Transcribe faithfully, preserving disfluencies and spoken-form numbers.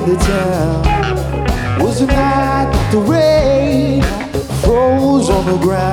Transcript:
the town was the night that the rain froze on the ground.